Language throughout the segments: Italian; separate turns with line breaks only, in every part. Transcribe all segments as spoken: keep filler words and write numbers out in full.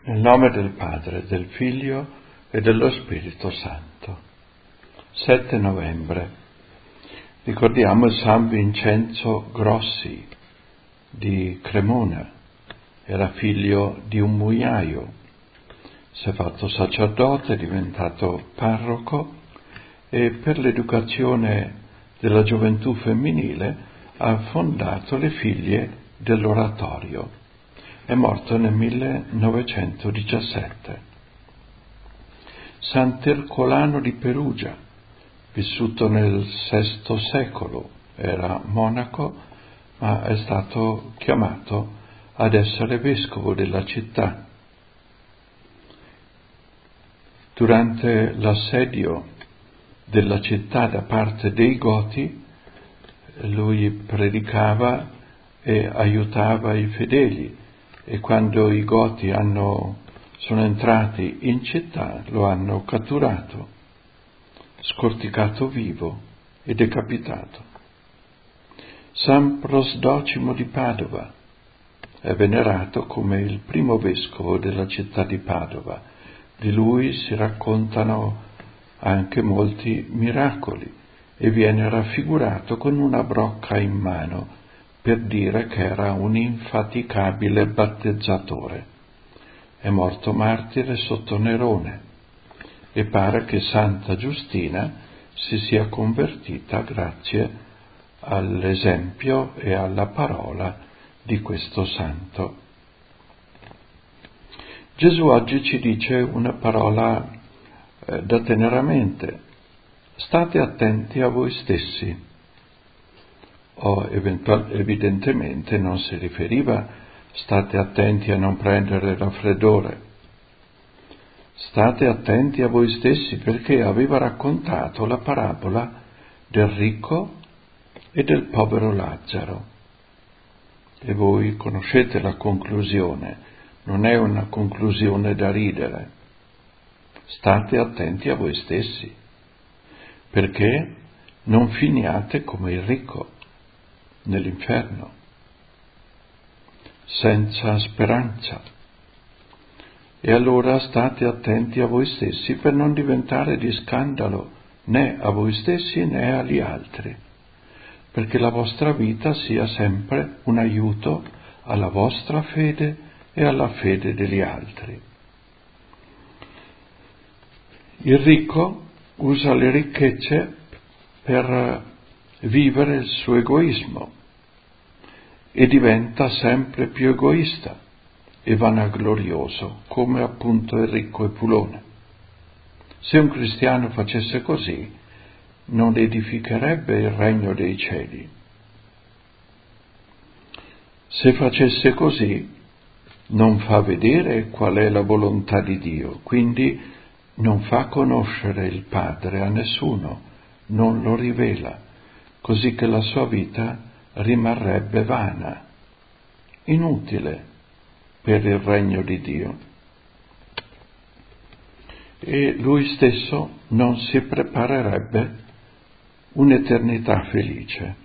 Nel nome del Padre, del Figlio e dello Spirito Santo. sette novembre. Ricordiamo San Vincenzo Grossi di Cremona. Era figlio di un mugnaio. Si è fatto sacerdote, è diventato parroco e per l'educazione della gioventù femminile ha fondato le Figlie dell'Oratorio. È morto nel millenovecentodiciassette. Sant'Ercolano di Perugia, vissuto nel sesto secolo, era monaco, ma è stato chiamato ad essere vescovo della città. Durante l'assedio della città da parte dei Goti, lui predicava e aiutava i fedeli, e quando i Goti hanno, sono entrati in città lo hanno catturato, scorticato vivo e decapitato. San Prosdocimo di Padova è venerato come il primo vescovo della città di Padova. Di lui si raccontano anche molti miracoli e viene raffigurato con una brocca in mano per dire che era un infaticabile battezzatore. È morto martire sotto Nerone e pare che Santa Giustina si sia convertita grazie all'esempio e alla parola di questo santo. Gesù oggi ci dice una parola eh, da tenere a mente: state attenti a voi stessi. O eventual- evidentemente non si riferiva state attenti a non prendere raffreddore. State attenti a voi stessi, perché aveva raccontato la parabola del ricco e del povero Lazzaro. E voi conoscete la conclusione, non è una conclusione da ridere. State attenti a voi stessi, perché non finiate come il ricco nell'inferno, senza speranza. E allora state attenti a voi stessi per non diventare di scandalo né a voi stessi né agli altri, perché la vostra vita sia sempre un aiuto alla vostra fede e alla fede degli altri. Il ricco usa le ricchezze per vivere il suo egoismo e diventa sempre più egoista e vanaglorioso, come appunto il ricco Epulone. Se un cristiano facesse così, non edificherebbe il regno dei cieli. Se facesse così, non fa vedere qual è la volontà di Dio, quindi non fa conoscere il Padre a nessuno, non lo rivela, così che la sua vita rimarrebbe vana, inutile per il regno di Dio. E lui stesso non si preparerebbe un'eternità felice.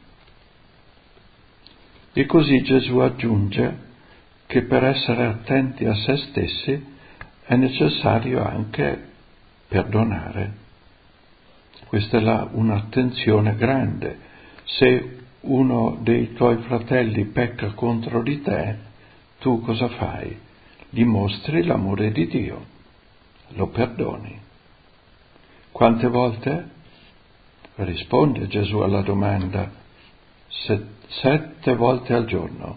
E così Gesù aggiunge che per essere attenti a se stessi è necessario anche perdonare. Questa è la, un'attenzione grande. Se uno dei tuoi fratelli pecca contro di te, tu cosa fai? Gli mostri l'amore di Dio, lo perdoni. Quante volte? Risponde Gesù alla domanda: sette volte al giorno.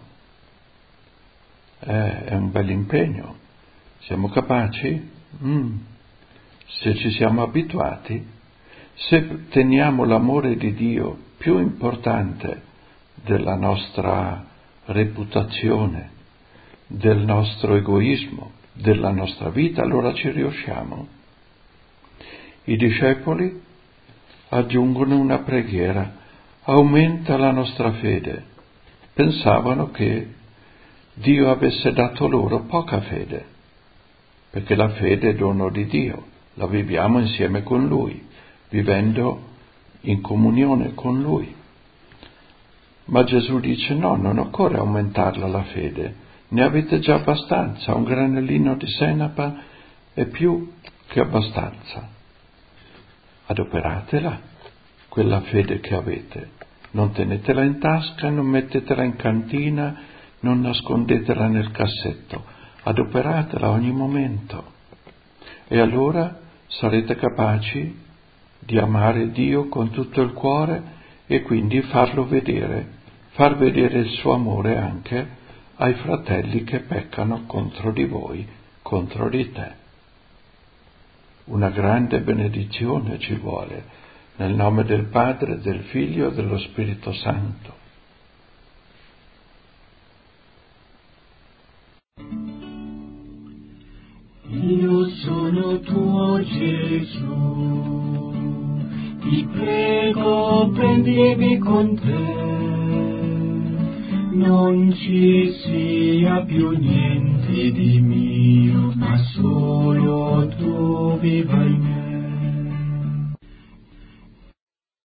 Eh, è un bel impegno. Siamo capaci? Mm. Se ci siamo abituati, se teniamo l'amore di Dio più importante della nostra reputazione, del nostro egoismo, della nostra vita, allora ci riusciamo. I discepoli aggiungono una preghiera: aumenta la nostra fede. Pensavano che Dio avesse dato loro poca fede, perché la fede è dono di Dio, la viviamo insieme con Lui, vivendo in comunione con Lui. Ma Gesù dice: no, non occorre aumentarla la fede, Ne avete già abbastanza, un granellino di senape è più che abbastanza. Adoperatela, quella fede che avete. Non tenetela in tasca, non mettetela in cantina, non nascondetela nel cassetto. Adoperatela ogni momento. E allora sarete capaci di amare Dio con tutto il cuore e quindi farlo vedere, far vedere il suo amore anche ai fratelli che peccano contro di voi, contro di te. Una grande benedizione ci vuole, nel nome del Padre, del Figlio e dello Spirito Santo.
Io sono tuo Gesù, ti prego prendimi con te, non ci sia più niente di mio, ma solo tu viva in me.